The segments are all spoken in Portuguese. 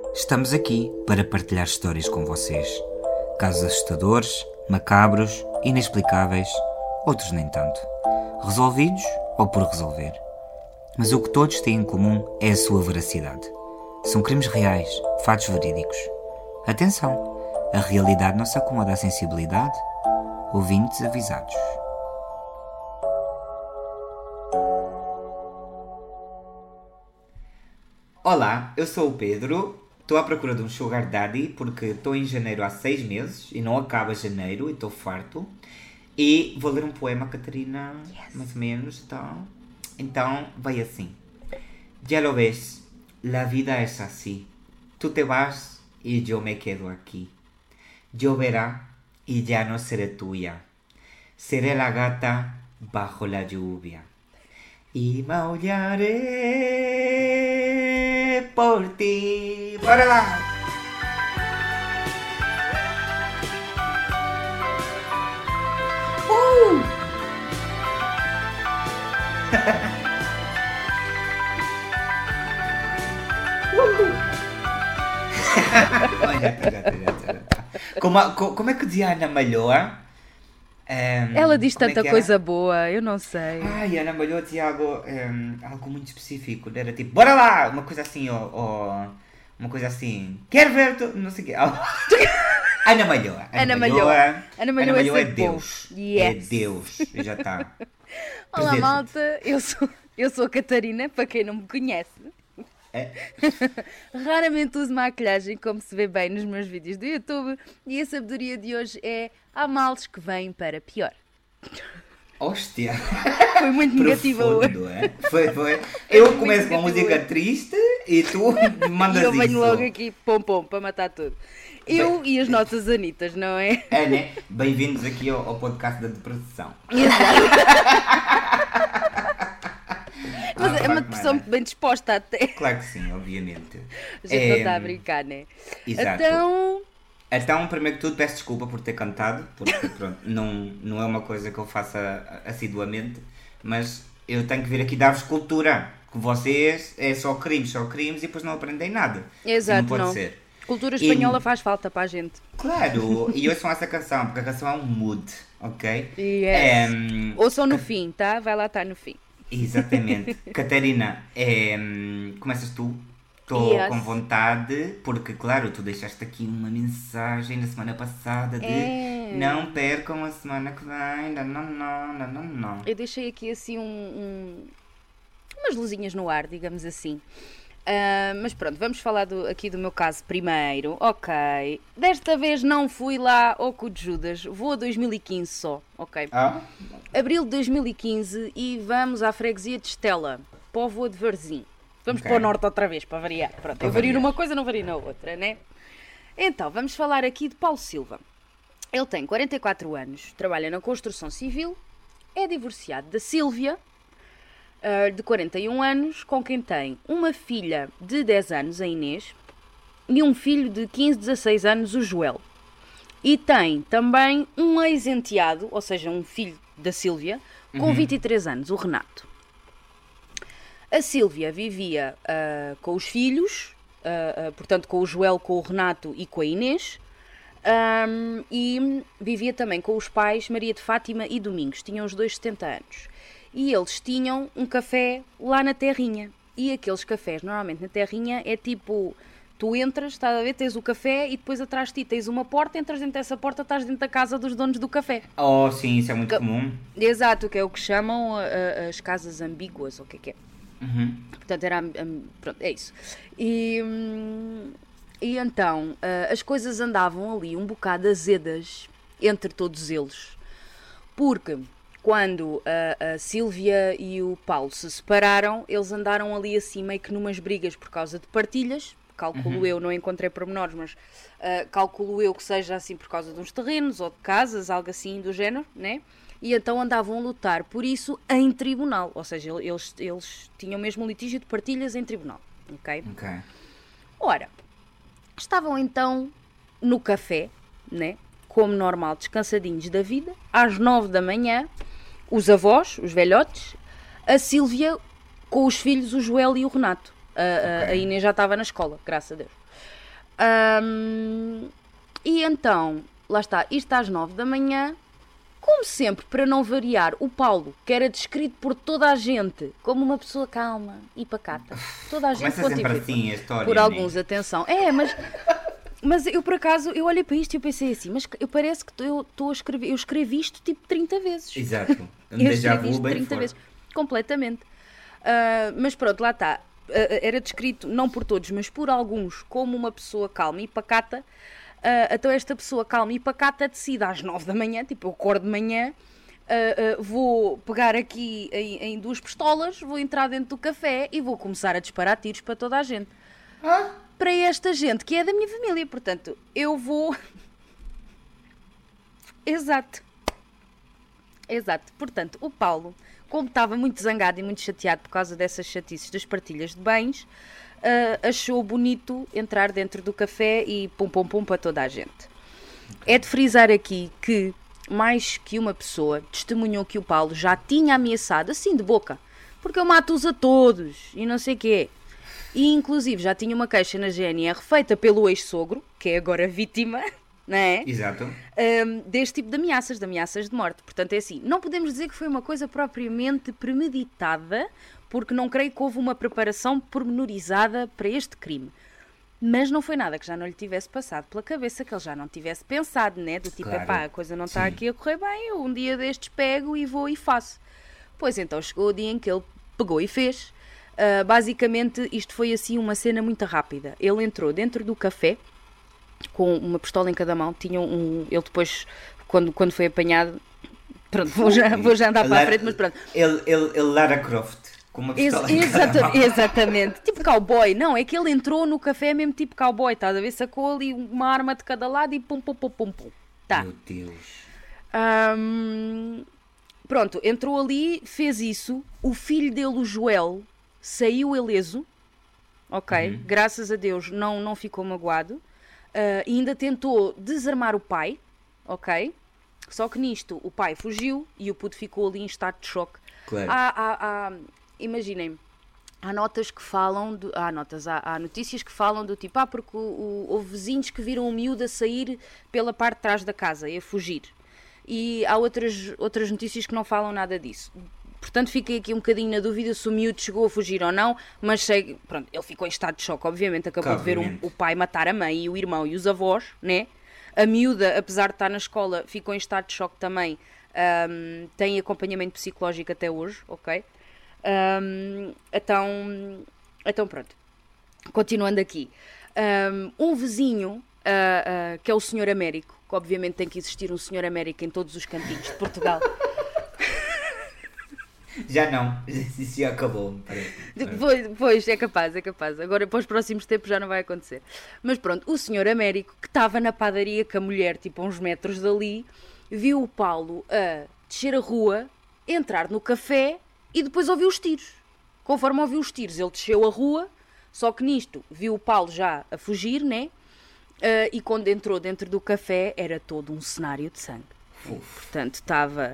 Estamos aqui para partilhar histórias com vocês. Casos assustadores, macabros, inexplicáveis, outros nem tanto. Resolvidos ou por resolver. Mas o que todos têm em comum é a sua veracidade. São crimes reais, fatos verídicos. Atenção, a realidade não se acomoda à sensibilidade. Ouvintes avisados. Olá, eu sou o Pedro. Estou à procura de um sugar daddy porque estou em janeiro há 6 meses e não acaba janeiro e estou farto. E vou ler um poema, Catarina, mais ou menos, Então, vai assim. Ya lo ves, la vida es así. Tú te vas y yo me quedo aquí. Lloverá y ya no seré tuya. Seré la gata bajo la lluvia. Y maullaré por ti. ¡Para lá! Já está. Como é que dizia a Ana Malhoa? Ela diz tanta coisa boa, eu não sei. Ai, Ana Malhoa dizia algo muito específico. Era tipo, bora lá! Uma coisa assim, uma coisa assim. Quero ver tu... Não sei o quê. Ana Malhoa. Ana Malhoa é Deus. Yes. É Deus. Já está. Olá, malta. Eu sou a Catarina, para quem não me conhece. É. Raramente uso maquilhagem, como se vê bem nos meus vídeos do YouTube. E a sabedoria de hoje é: há males que vêm para pior. Hóstia! Foi muito negativa hoje. Foi. Eu começo com a música triste e tu mandas isso. E eu venho logo aqui, pom, para matar tudo. Eu e as nossas Anitas, não é? É, né? Bem-vindos aqui ao podcast da depressão. Exato. Mas é uma pessoa muito bem disposta até. Claro que sim, obviamente. A gente não está a brincar, né? Exato. Então, primeiro que tudo, peço desculpa por ter cantado, porque pronto, não é uma coisa que eu faça assiduamente, mas eu tenho que vir aqui dar-vos cultura, que vocês é só crimes e depois não aprendem nada. Exato, não pode ser. Cultura espanhola faz falta para a gente. Claro, e ouçam essa canção, porque a canção é um mood, ok? Yes. Ouçam no fim, tá? Vai lá estar no fim. Exatamente. Catarina, começas tu. Estou com vontade, porque claro, tu deixaste aqui uma mensagem na semana passada de não percam a semana que vem, não. Eu deixei aqui assim umas luzinhas no ar, digamos assim. Mas pronto, vamos falar aqui do meu caso primeiro. Ok, desta vez não fui lá ao cu de Judas, vou a 2015 só, ok? Abril de 2015 e vamos à freguesia de Estela, Póvoa de Varzim. Vamos para o norte outra vez, para variar. Pronto, eu vario numa coisa, não vario na outra, né? Então, vamos falar aqui de Paulo Silva. Ele tem 44 anos, trabalha na construção civil, é divorciado da Sílvia, de 41 anos, com quem tem uma filha de 10 anos, a Inês, e um filho de 15, 16 anos, o Joel. E tem também um ex-enteado, ou seja, um filho da Sílvia, com 23 anos, o Renato. A Sílvia vivia com os filhos, portanto com o Joel, com o Renato e com a Inês, e vivia também com os pais Maria de Fátima e Domingos, tinham os dois 70 anos. E eles tinham um café lá na terrinha, e aqueles cafés normalmente na terrinha é tipo, tu entras, estás a ver, tens o café e depois atrás de ti tens uma porta, entras dentro dessa porta, estás dentro da casa dos donos do café. Oh sim, isso é muito comum. Exato, que é o que chamam as casas ambíguas, ou o que é. Portanto, pronto, é isso. E então, as coisas andavam ali um bocado azedas entre todos eles. Porque quando a Sílvia e o Paulo se separaram, eles andaram ali assim meio que numas brigas por causa de partilhas. Calculo eu, não encontrei pormenores, mas calculo eu que seja assim por causa de uns terrenos ou de casas, algo assim do género, né? E então andavam a lutar por isso em tribunal. Ou seja, eles tinham mesmo um litígio de partilhas em tribunal. Ok? Ora, estavam então no café, né? Como normal, descansadinhos da vida. Às 9 da manhã, os avós, os velhotes, a Sílvia com os filhos, o Joel e o Renato. A Inês já estava na escola, graças a Deus. E então, lá está, isto às 9 da manhã, como sempre, para não variar, o Paulo, que era descrito por toda a gente como uma pessoa calma e pacata. Toda a gente Começa sempre assim a história, por né? alguns, atenção. Mas eu, por acaso, eu olhei para isto e eu pensei assim, mas eu parece que eu estou a escrever, eu escrevi isto tipo 30 vezes. Exato. Eu Déjà escrevi vu isto bem 30 forte. vezes. Completamente. Mas pronto, lá está. Era descrito, não por todos, mas por alguns, como uma pessoa calma e pacata. Então esta pessoa calma e pacata decide às 9 da manhã, tipo eu acordo de manhã, vou pegar aqui em 2 pistolas, vou entrar dentro do café e vou começar a disparar tiros para toda a gente. Para esta gente que é da minha família, portanto, eu vou... Exato. Portanto, o Paulo, como estava muito zangado e muito chateado por causa dessas chatices das partilhas de bens, achou bonito entrar dentro do café e pum pum pum para toda a gente. É de frisar aqui que mais que uma pessoa testemunhou que o Paulo já tinha ameaçado, assim de boca, porque eu mato-os a todos e não sei o quê. E inclusive já tinha uma queixa na GNR feita pelo ex-sogro, que é agora vítima, não é? Exato. Deste tipo de ameaças de morte. Portanto, é assim, não podemos dizer que foi uma coisa propriamente premeditada, porque não creio que houve uma preparação pormenorizada para este crime. Mas não foi nada que já não lhe tivesse passado pela cabeça, que ele já não tivesse pensado, né? Do tipo, Claro. epá, a coisa não está aqui a correr bem, eu um dia destes pego e vou e faço. Pois então chegou o dia em que ele pegou e fez. Basicamente, isto foi assim uma cena muito rápida. Ele entrou dentro do café, com uma pistola em cada mão, tinha ele depois, quando foi apanhado, pronto, vou já andar para a frente, mas pronto. Ele Lara Croft, com uma pistola em cada mão. Exatamente, tipo cowboy, não, é que ele entrou no café mesmo tipo cowboy, estás a ver, sacou ali uma arma de cada lado e pum, pum, pum, pum, pum. Tá. Meu Deus. Pronto, entrou ali, fez isso, o filho dele, o Joel, saiu ileso, ok, graças a Deus não ficou magoado. E ainda tentou desarmar o pai, ok? Só que nisto o pai fugiu e o puto ficou ali em estado de choque. Claro. Imaginem, há notas que falam, há notícias que falam do tipo, porque houve vizinhos que viram o miúdo a sair pela parte de trás da casa e a fugir. E há outras notícias que não falam nada disso. Portanto, fiquei aqui um bocadinho na dúvida se o miúdo chegou a fugir ou não, mas sei, pronto, ele ficou em estado de choque, obviamente, acabou de ver o pai matar a mãe e o irmão e os avós, né? A miúda, apesar de estar na escola, ficou em estado de choque também, tem acompanhamento psicológico até hoje, ok? Então pronto, continuando aqui. Um vizinho, que é o Senhor Américo, que obviamente tem que existir um Senhor Américo em todos os cantinhos de Portugal. Já não, isso já acabou, me parece. Pois, é capaz. Agora, para os próximos tempos já não vai acontecer. Mas pronto, o Senhor Américo, que estava na padaria com a mulher, tipo a uns metros dali, viu o Paulo a descer a rua, entrar no café e depois ouviu os tiros. Conforme ouviu os tiros, ele desceu a rua, só que nisto viu o Paulo já a fugir, né? E quando entrou dentro do café, era todo um cenário de sangue. Portanto, estava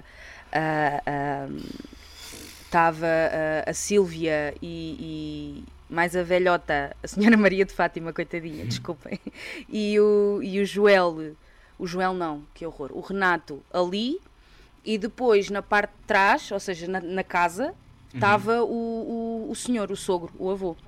a Sílvia e mais a velhota, a senhora Maria de Fátima, coitadinha, desculpem, e o Joel não, que horror, o Renato ali, e depois na parte de trás, ou seja, na casa, estava o senhor, o sogro, o avô.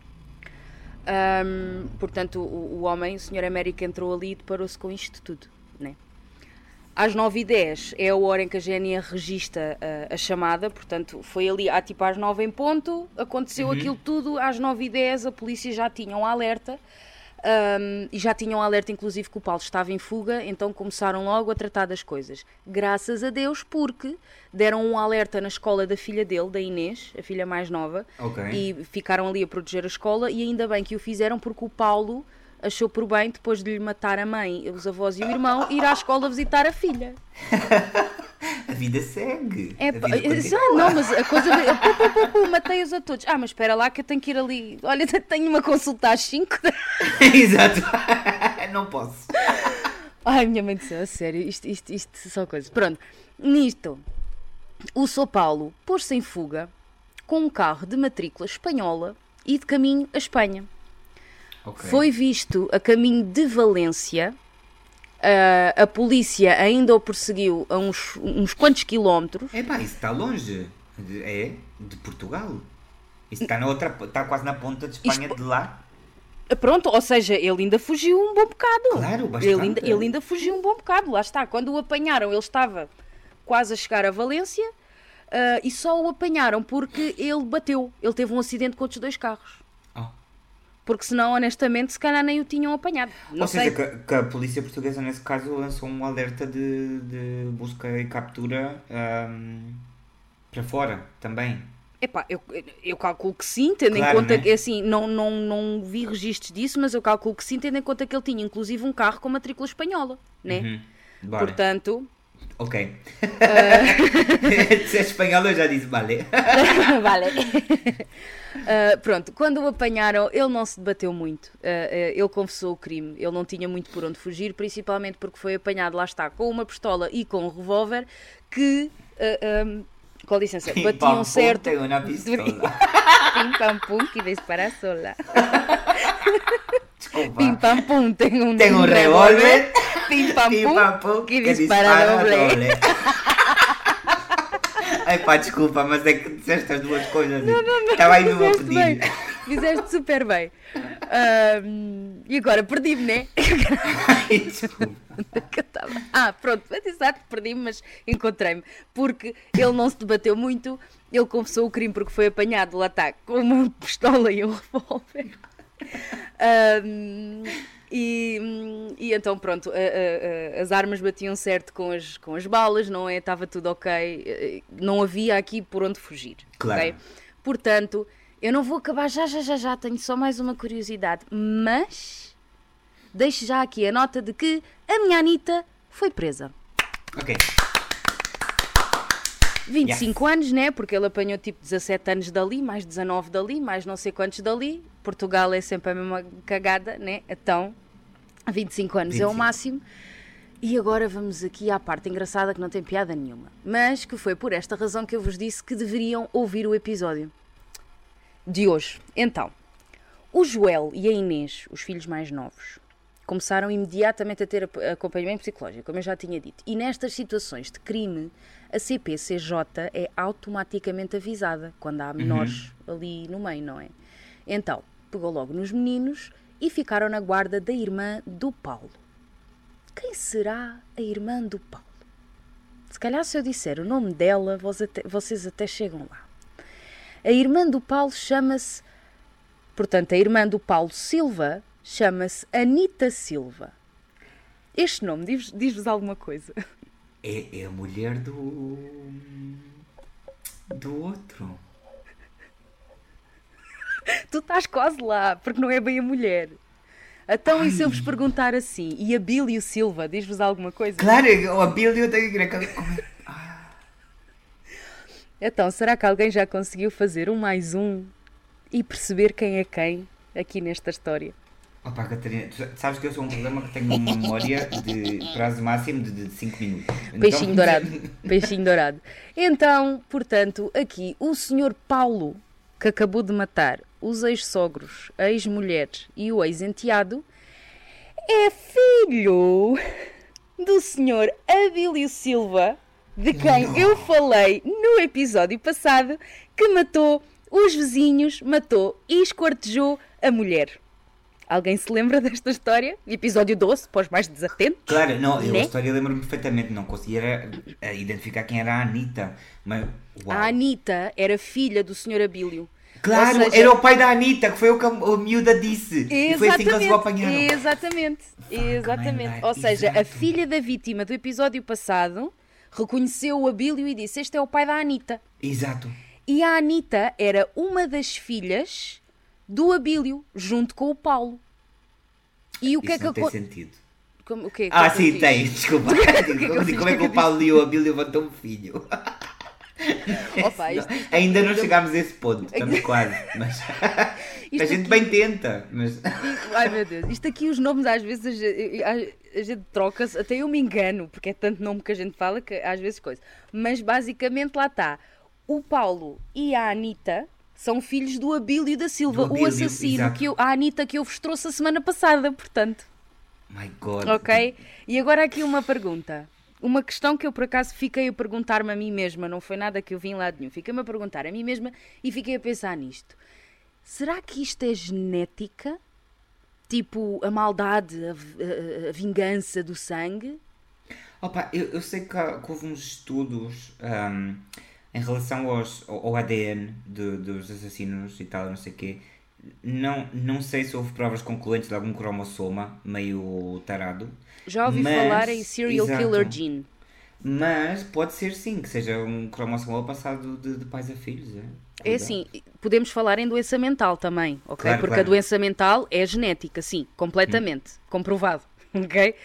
Portanto, o homem, o senhor América, entrou ali e deparou-se com isto tudo, né? Às 9h10 é a hora em que a GNR registra a chamada, portanto, foi ali, tipo às 9 em ponto, aconteceu aquilo tudo, às 9h10 a polícia já tinha um alerta, e já tinham um alerta inclusive que o Paulo estava em fuga, então começaram logo a tratar das coisas. Graças a Deus, porque deram um alerta na escola da filha dele, da Inês, a filha mais nova, e ficaram ali a proteger a escola, e ainda bem que o fizeram porque o Paulo achou por bem, depois de lhe matar a mãe, os avós e o irmão, ir à escola visitar a filha. A vida segue. Não, mas a coisa... matei-os a todos. Mas espera lá que eu tenho que ir ali. Olha, tenho uma consulta às 5. Exato. Não posso. Ai, minha mãe do céu, a sério. Isto são coisas. Pronto. Nisto, o São Paulo pôs-se em fuga com um carro de matrícula espanhola e de caminho à Espanha. Ok. Foi visto a caminho de Valência. A polícia ainda o perseguiu a uns quantos quilómetros. Epá, isso está longe. De Portugal. Isso está quase na ponta de Espanha de lá. Pronto, ou seja, ele ainda fugiu um bom bocado. Claro, bastante. Ele ainda fugiu um bom bocado, lá está. Quando o apanharam, ele estava quase a chegar a Valência e só o apanharam porque ele bateu. Ele teve um acidente com outros 2 carros. Oh. Porque senão, honestamente, se calhar nem o tinham apanhado. Não Ou sei. seja, que a polícia portuguesa, nesse caso, lançou um alerta de busca e captura para fora também. Epá, eu calculo que sim, tendo Claro, em conta né? que, assim, não vi registros disso, mas eu calculo que sim, tendo em conta que ele tinha inclusive um carro com matrícula espanhola, né? Bora. Portanto, Ok. Se é espanhol, eu já disse vale. vale. Pronto, quando o apanharam, ele não se debateu muito. Ele confessou o crime. Ele não tinha muito por onde fugir, principalmente porque foi apanhado, lá está, com uma pistola e com um revólver que, com licença, Pim, batiam pam, certo. pum, tenho uma pistola. Pim pam pum, que dispara sola. Desculpa. Pim pam pum, tenho um revólver. Pim pam Pim, pum, pam, pum, que dispara doble. Ai pá, desculpa, mas é que disseste as duas coisas. Estava aí mesmo a Fizeste bem. pedir. Fizeste super bem. E agora perdi-me, né? Ai, desculpa. Que eu tava... pronto, exato, perdi-me, mas encontrei-me. Porque ele não se debateu muito, ele confessou o crime porque foi apanhado, lá está, com uma pistola e um revólver. E então, pronto, as armas batiam certo com as balas, não é? Estava tudo ok, não havia aqui por onde fugir. Claro. Okay? Portanto, eu não vou acabar já, tenho só mais uma curiosidade, mas deixo já aqui a nota de que a minha Anitta foi presa. Ok. 25 anos, né? Porque ele apanhou tipo 17 anos dali, mais 19 dali, mais não sei quantos dali. Portugal é sempre a mesma cagada, né? Então, 25 anos é o máximo. E agora vamos aqui à parte engraçada que não tem piada nenhuma. Mas que foi por esta razão que eu vos disse que deveriam ouvir o episódio de hoje. Então, o Joel e a Inês, os filhos mais novos, começaram imediatamente a ter acompanhamento psicológico, como eu já tinha dito. E nestas situações de crime, a CPCJ é automaticamente avisada quando há menores ali no meio, não é? Então, pegou logo nos meninos e ficaram na guarda da irmã do Paulo. Quem será a irmã do Paulo? Se calhar se eu disser o nome dela, vocês até chegam lá. A irmã do Paulo chama-se... Portanto, a irmã do Paulo Silva chama-se Anitta Silva. Este nome diz-vos alguma coisa? É a mulher do outro. Tu estás quase lá, porque não é bem a mulher. Então, e se eu vos perguntar assim, e a Bílio Silva, diz-vos alguma coisa? Claro, a Bílio tem que querer. Então, será que alguém já conseguiu fazer 1 mais 1 e perceber quem é quem aqui nesta história? Opa, Catarina, tu sabes que eu sou um problema que tenho uma memória de prazo máximo de 5 minutos. Peixinho dourado. Peixinho dourado. Então, portanto, aqui o senhor Paulo, que acabou de matar os ex-sogros, a ex-mulher e o ex-enteado, é filho do senhor Abílio Silva, de quem eu falei no episódio passado, que matou os vizinhos, matou e esquartejou a mulher. Alguém se lembra desta história? Episódio 12, para os mais desatentos? Claro, não, eu né? a história lembro-me perfeitamente, não conseguia identificar quem era a Anitta, mas uau. A Anitta era filha do senhor Abílio. Claro, Ou seja, era o pai da Anitta, que foi o que a miúda disse. E foi assim que eles o apanharam. Exatamente. Ou seja, a filha da vítima do episódio passado reconheceu o Abílio e disse: este é o pai da Anitta. Exato. E a Anitta era uma das filhas do Abílio, junto com o Paulo. E o que Isso é que não tem sentido. Como, o quê? Sim, tem, desculpa. Como é que o Paulo e o Abílio levantou um filho? Opa, ainda não chegámos a esse ponto, estamos quase. Mas a gente bem tenta. Mas... Ai meu Deus, isto aqui os nomes às vezes a gente troca-se, até eu me engano, porque é tanto nome que a gente fala que às vezes coisa. Mas basicamente lá está, o Paulo e a Anitta São filhos do Abílio da Silva, Do Abílio, o assassino, exato. a Anitta que eu vos trouxe a semana passada, portanto. My God. Ok? E agora aqui uma pergunta. Uma questão que eu por acaso fiquei a perguntar-me a mim mesma, não foi nada que eu vim lá de nenhum. Fiquei-me a perguntar a mim mesma e fiquei a pensar nisto. Será que isto é genética? Tipo, a maldade, a vingança do sangue? Opa, eu sei que houve uns estudos em relação ao ADN dos assassinos e tal, não sei o quê. Não sei se houve provas concluentes de algum cromossoma meio tarado. Já ouvi Mas, falar em serial exato. killer gene. Mas pode ser sim, que seja um cromossoma passado de pais a filhos. É assim, podemos falar em doença mental também, ok? Claro, Porque claro. a doença mental é genética, sim, completamente, comprovado, ok?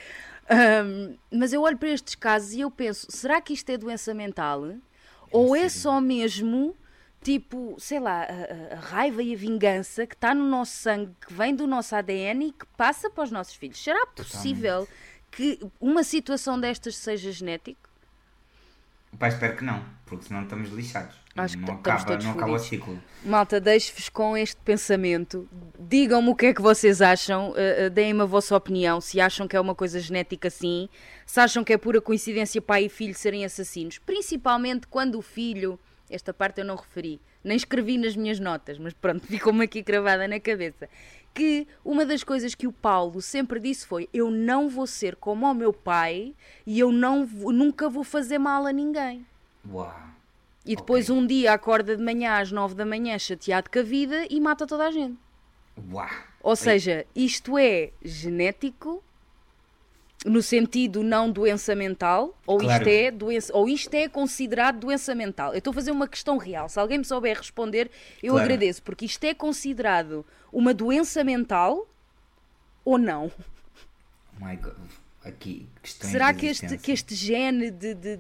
Mas eu olho para estes casos e eu penso, será que isto é doença mental? Ou é só mesmo, tipo, sei lá, a raiva e a vingança que está no nosso sangue, que vem do nosso ADN e que passa para os nossos filhos? Será possível que uma situação destas seja genética? Pá, espero que não, porque senão estamos lixados. Acho que não estamos acaba, todos não acaba o fodidos. ciclo. Malta, deixo-vos com este pensamento. Digam-me o que é que vocês acham. Deem-me a vossa opinião. Se acham que é uma coisa genética, sim. Se acham que é pura coincidência pai e filho serem assassinos. Principalmente quando o filho... Esta parte eu não referi. Nem escrevi nas minhas notas, mas pronto, ficou-me aqui cravada na cabeça. Que uma das coisas que o Paulo sempre disse foi: eu não vou ser como o meu pai e eu nunca vou fazer mal a ninguém. Uau. E depois Ok. um dia acorda de manhã às 9 da manhã chateado com a vida e mata toda a gente. Uau. Ou seja, isto é genético no sentido não doença mental, ou Claro. isto é doença, ou isto é considerado doença mental. Eu estou a fazer uma questão real. Se alguém me souber responder, eu Claro. agradeço, porque isto é considerado uma doença mental ou não? Oh my God. Aqui, questões Será de que existência. este gene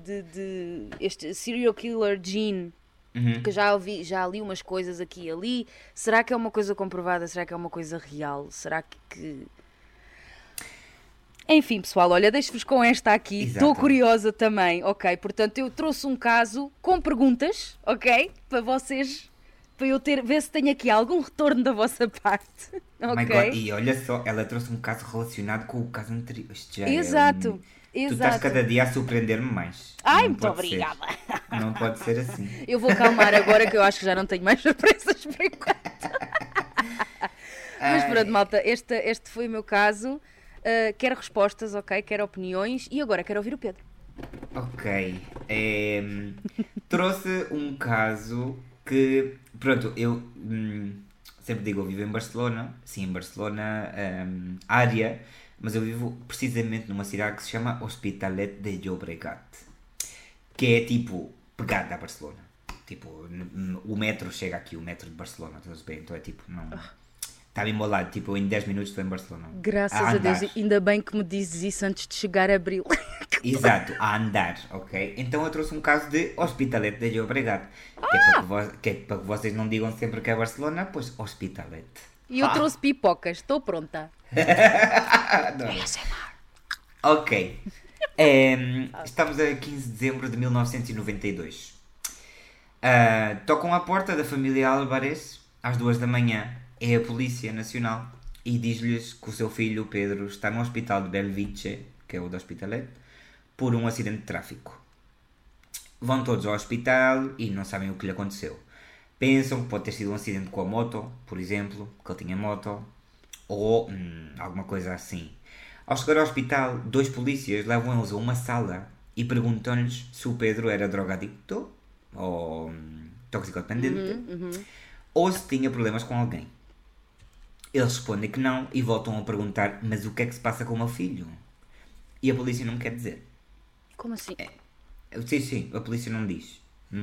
este serial killer gene, que já li umas coisas aqui e ali, será que é uma coisa comprovada? Será que é uma coisa real? Será que... Enfim, pessoal, olha, deixo-vos com esta aqui. Estou Exato. curiosa também, ok? Portanto, eu trouxe um caso com perguntas, ok? Para vocês, para eu ver se tenho aqui algum retorno da vossa parte, Oh my ok? God. E olha só, ela trouxe um caso relacionado com o caso anterior. Isto já Exato, Tu estás exato. cada dia a surpreender-me mais. Ai, Não muito pode ser. obrigada. Não pode ser assim. Eu vou calmar agora que eu acho que já não tenho mais surpresas por enquanto. Mas pronto, malta, este foi o meu caso. Quero respostas, ok? Quero opiniões e agora quero ouvir o Pedro. Ok. Trouxe um caso que. Pronto, eu sempre digo, eu vivo em Barcelona. Sim, em Barcelona, área. Mas eu vivo precisamente numa cidade que se chama Hospitalet de Llobregat. Que é tipo pegada a Barcelona. Tipo, o metro chega aqui, o metro de Barcelona, estás bem? Então é tipo, não. Está bem molado, tipo, em 10 minutos estou em Barcelona. Graças a andar. Deus, ainda bem que me dizes isso antes de chegar a abril. Exato, a andar, ok? Então eu trouxe um caso de Hospitalet de Llobregat. Que é para que vocês não digam sempre que é Barcelona, pois Hospitalet. E eu trouxe pipocas, estou pronta. Adoro. Ok. Estamos a 15 de dezembro de 1992. Tocam à porta da família Álvarez às 2 da manhã. É a Polícia Nacional e diz-lhes que o seu filho, Pedro, está no hospital de Belviche, que é o do Hospitalet, por um acidente de tráfico. Vão todos ao hospital e não sabem o que lhe aconteceu. Pensam que pode ter sido um acidente com a moto, por exemplo, que ele tinha moto, ou alguma coisa assim. Ao chegar ao hospital, 2 polícias levam eles a uma sala e perguntam-lhes se o Pedro era drogadicto ou toxicodependente ou se tinha problemas com alguém. Eles respondem que não e voltam a perguntar: mas o que é que se passa com o meu filho? E a polícia não quer dizer. Como assim? Sim, a polícia não diz.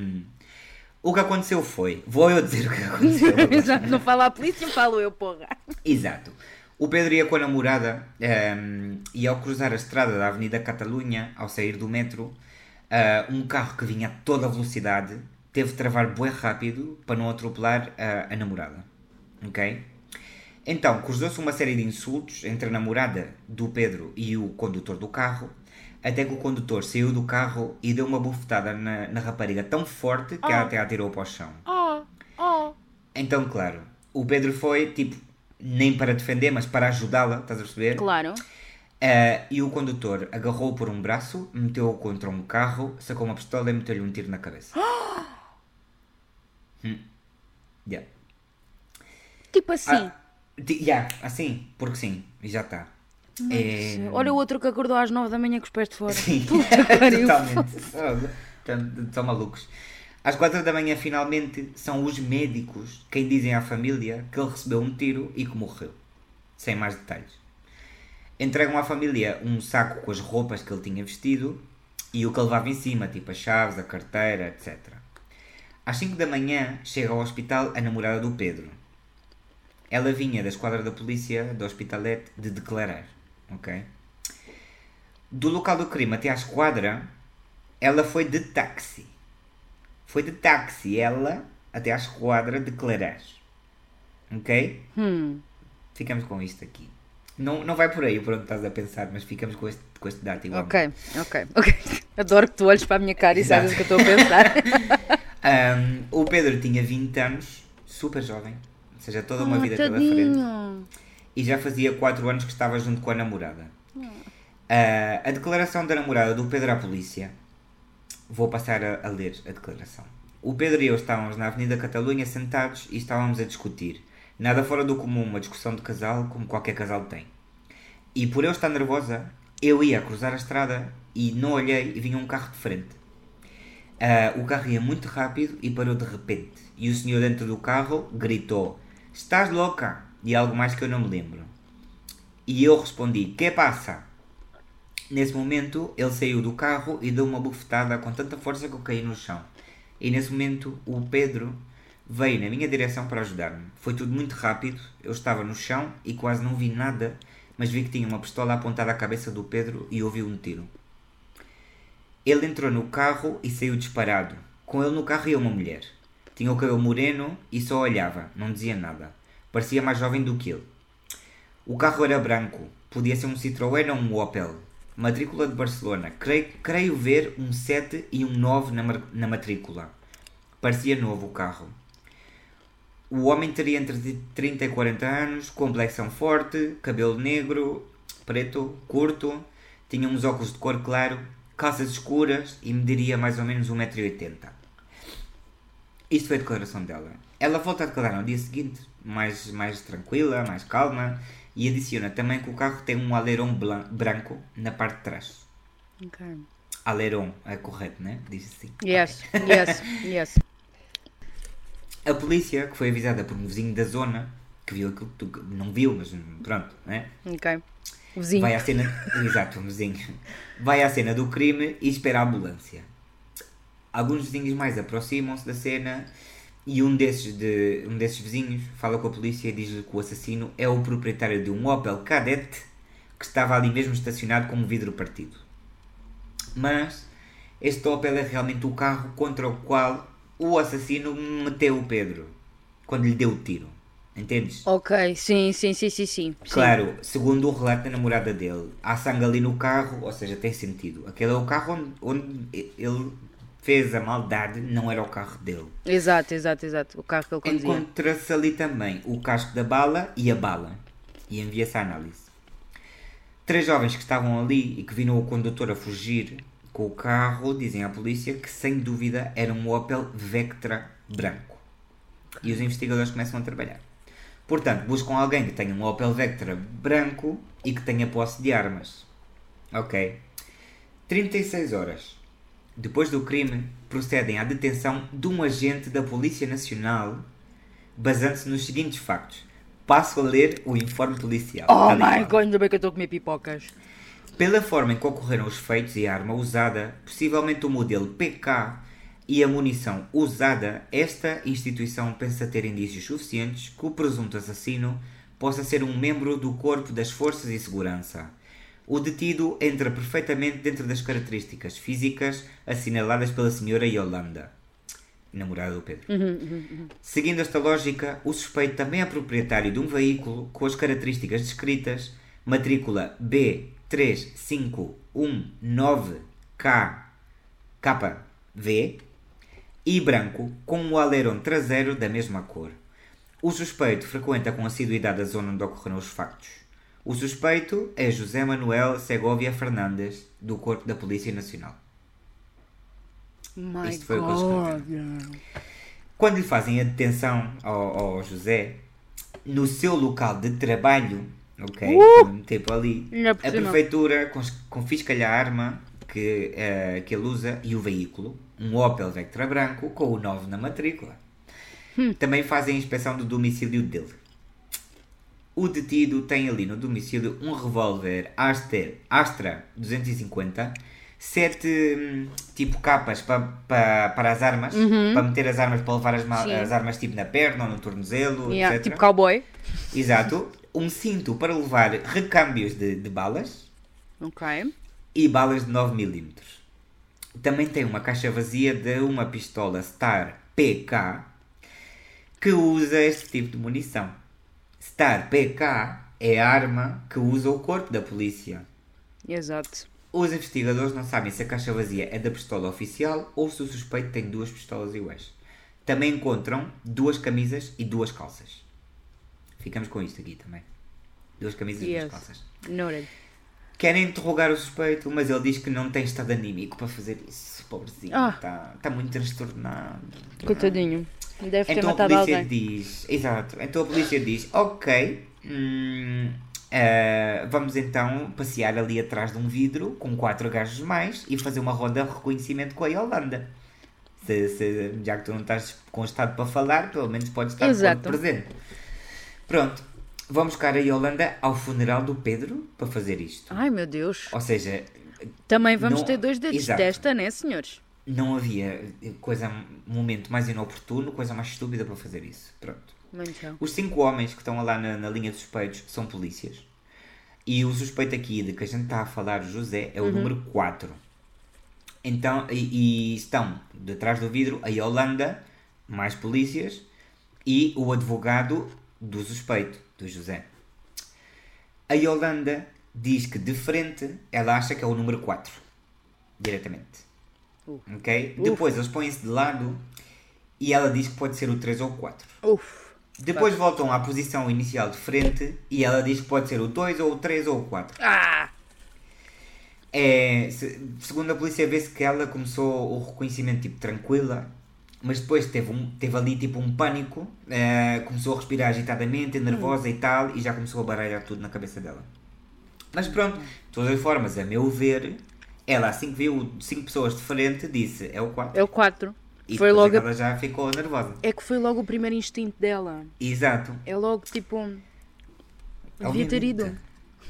O que aconteceu foi... Vou eu dizer o que aconteceu. Já não fala a polícia, falo eu, porra. Exato. O Pedro ia com a namorada e ao cruzar a estrada da Avenida Catalunha, ao sair do metro, um carro que vinha a toda velocidade teve de travar bué rápido para não atropelar a namorada. Ok? Então, cruzou-se uma série de insultos entre a namorada do Pedro e o condutor do carro, até que o condutor saiu do carro e deu uma bufetada na rapariga tão forte que ela até a atirou para o chão. Então, claro, o Pedro foi, tipo, nem para defender, mas para ajudá-la, estás a perceber? Claro. E o condutor agarrou-o por um braço, meteu-o contra um carro, sacou uma pistola e meteu-lhe um tiro na cabeça. Yeah. Tipo assim. Assim, porque sim, e já está. Olha o outro que acordou às 9 da manhã com os pés de fora. Sim, totalmente. Estão malucos. Às 4 da manhã, finalmente, são os médicos quem dizem à família que ele recebeu um tiro e que morreu. Sem mais detalhes. Entregam à família um saco com as roupas que ele tinha vestido e o que ele levava em cima, tipo as chaves, a carteira, etc. Às 5 da manhã, chega ao hospital a namorada do Pedro. Ela vinha da esquadra da polícia do Hospitalet de declarar. Ok? Do local do crime até à esquadra, ela foi de táxi. Foi de táxi, ela, até à esquadra declarar. Ok? Ficamos com isto aqui. Não vai por aí por onde estás a pensar, mas ficamos com este dado igual. Ok. Adoro que tu olhes para a minha cara e sabes o que eu estou a pensar. O Pedro tinha 20 anos, super jovem, ou seja, toda uma vida pela frente. E já fazia 4 anos que estava junto com a namorada. A declaração da namorada do Pedro à polícia. Vou passar a ler a declaração. O Pedro e eu estávamos na Avenida Catalunha sentados e estávamos a discutir. Nada fora do comum, uma discussão de casal como qualquer casal tem. E por eu estar nervosa, eu ia cruzar a estrada e não olhei e vinha um carro de frente. O carro ia muito rápido e parou de repente. E o senhor dentro do carro gritou: "Estás louca?" E algo mais que eu não me lembro. E eu respondi: "Que passa?" Nesse momento, ele saiu do carro e deu uma bufetada com tanta força que eu caí no chão. E nesse momento, o Pedro veio na minha direção para ajudar-me. Foi tudo muito rápido, eu estava no chão e quase não vi nada, mas vi que tinha uma pistola apontada à cabeça do Pedro e ouvi um tiro. Ele entrou no carro e saiu disparado. Com ele no carro ia uma mulher. Tinha o cabelo moreno e só olhava, não dizia nada. Parecia mais jovem do que ele. O carro era branco, podia ser um Citroën ou um Opel. Matrícula de Barcelona. Creio ver um 7 e um 9 na matrícula. Parecia novo o carro. O homem teria entre 30 e 40 anos, complexão forte, cabelo negro, preto, curto, tinha uns óculos de cor claro, calças escuras e mediria mais ou menos 1,80 m. Isto foi a declaração dela. Ela volta a declarar no dia seguinte, mais tranquila, mais calma, e adiciona também que o carro tem um alerón branco na parte de trás. Ok. Alerón, é correto, né? Diz assim. Yes. A polícia, que foi avisada por um vizinho da zona, que viu aquilo que tu não viu, mas pronto, né? Ok. O vizinho. Vai à cena. Exato, um vizinho. Vai à cena do crime e espera a ambulância. Alguns vizinhos mais aproximam-se da cena e um desses vizinhos fala com a polícia e diz-lhe que o assassino é o proprietário de um Opel Kadett que estava ali mesmo estacionado com um vidro partido. Mas este Opel é realmente o carro contra o qual o assassino meteu o Pedro quando lhe deu o tiro. Entendes? Ok, sim. Claro, segundo o relato da namorada dele, há sangue ali no carro, ou seja, tem sentido. Aquele é o carro onde ele fez a maldade, não era o carro dele. Exato. O carro que ele conduzia. Encontra-se ali também o casco da bala e a bala. E envia-se à análise. 3 jovens que estavam ali e que viram o condutor a fugir com o carro dizem à polícia que sem dúvida era um Opel Vectra branco. E os investigadores começam a trabalhar. Portanto, buscam alguém que tenha um Opel Vectra branco e que tenha posse de armas. Ok. 36 horas depois do crime, procedem à detenção de um agente da Polícia Nacional, basando-se nos seguintes factos. Passo a ler o informe policial. Oh my God, ainda bem que eu estou a comer pipocas. Pela forma em que ocorreram os feitos e a arma usada, possivelmente o modelo PK e a munição usada, esta instituição pensa ter indícios suficientes que o presunto assassino possa ser um membro do Corpo das Forças de Segurança. O detido entra perfeitamente dentro das características físicas assinaladas pela senhora Yolanda, namorada do Pedro. Seguindo esta lógica, o suspeito também é proprietário de um veículo com as características descritas, matrícula B3519KV e branco com o alerón traseiro da mesma cor. O suspeito frequenta com assiduidade a zona onde ocorreram os factos. O suspeito é José Manuel Segovia Fernandes, do Corpo da Polícia Nacional. My Isto foi o que eles God. escreveram. Quando lhe fazem a detenção ao José, no seu local de trabalho, ok? Tipo ali, Ainda a por cima. prefeitura confisca-lhe a arma que ele usa e o veículo, um Opel Vectra branco com o 9 na matrícula. Também fazem a inspeção do domicílio dele. O detido tem ali no domicílio um revólver Astra 250, 7 tipo capas para as armas, para meter as armas, para levar as armas tipo na perna ou no tornozelo, Yeah, etc. tipo cowboy. Exato. Um cinto para levar recâmbios de balas Ok. e balas de 9mm. Também tem uma caixa vazia de uma pistola Star PK que usa este tipo de munição. Star PK é a arma que usa o corpo da polícia. Exato. Os investigadores não sabem se a caixa vazia é da pistola oficial ou se o suspeito tem 2 pistolas iguais. Também encontram 2 camisas e 2 calças. Ficamos com isto aqui também. 2 camisas e 2 calças. Noted. Querem interrogar o suspeito, mas ele diz que não tem estado anímico para fazer isso. Pobrezinho, está muito transtornado. Coitadinho. Deve ter Então a matado polícia alguém. diz... Exato. Então a polícia diz, ok, vamos então passear ali atrás de um vidro com 4 gajos mais e fazer uma ronda de reconhecimento com a Yolanda. Já que tu não estás com estado para falar, pelo menos podes estar Exato. presente. Pronto. Vamos buscar a Yolanda ao funeral do Pedro para fazer isto. Ai, meu Deus. Ou seja, Também vamos não- ter 2 dedos Exato. desta, né, senhores? não havia momento mais inoportuno, coisa mais estúpida para fazer isso. Pronto. Então. Os 5 homens que estão lá na linha de suspeitos são polícias. E o suspeito aqui de que a gente está a falar, o José, é o número 4. Então, e estão detrás do vidro a Yolanda, mais polícias, e o advogado do suspeito, do José. A Yolanda diz que de frente ela acha que é o número 4. Diretamente. Ok? Depois eles põem-se de lado e ela diz que pode ser o 3 ou o 4. Uf. Depois voltam à posição inicial de frente e ela diz que pode ser o 2 ou o 3 ou o 4. Ah! Segundo a polícia, vê-se que ela começou o reconhecimento tipo tranquila, mas depois teve ali tipo um pânico, começou a respirar agitadamente, nervosa e tal, e já começou a baralhar tudo na cabeça dela. Mas pronto, de todas as formas, a meu ver, ela assim que viu 5 pessoas de frente, disse, é o 4. É o 4. E Foi depois logo. ela já ficou nervosa. É que foi logo o primeiro instinto dela. Exato. É logo tipo. Devia ter ido. Obviamente.